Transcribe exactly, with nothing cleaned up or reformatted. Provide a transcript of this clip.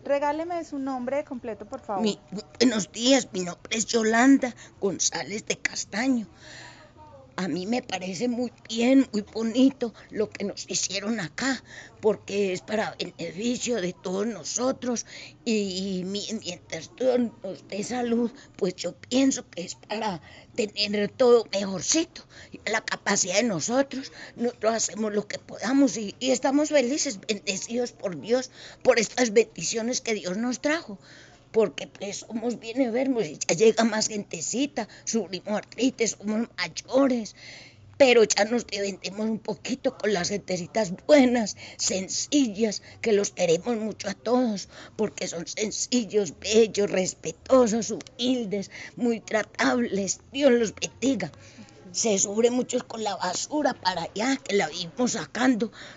Regáleme su nombre completo, por favor. Mi, buenos días, mi nombre es Yolanda González de Castaño. A mí me parece muy bien, muy bonito lo que nos hicieron acá, porque es para beneficio de todos nosotros y, y mientras todo nos dé salud, pues yo pienso que es para tener todo mejorcito. La capacidad de nosotros, nosotros hacemos lo que podamos y, y estamos felices, bendecidos por Dios, por estas bendiciones que Dios nos trajo. Porque pues somos bien enfermos y ya llega más gentecita, sufrimos artritis, somos mayores, pero ya nos defendemos un poquito con las gentecitas buenas, sencillas, que los queremos mucho a todos, porque son sencillos, bellos, respetuosos, humildes, muy tratables. Dios los bendiga. Se sufre mucho con la basura para allá, que la vimos sacando,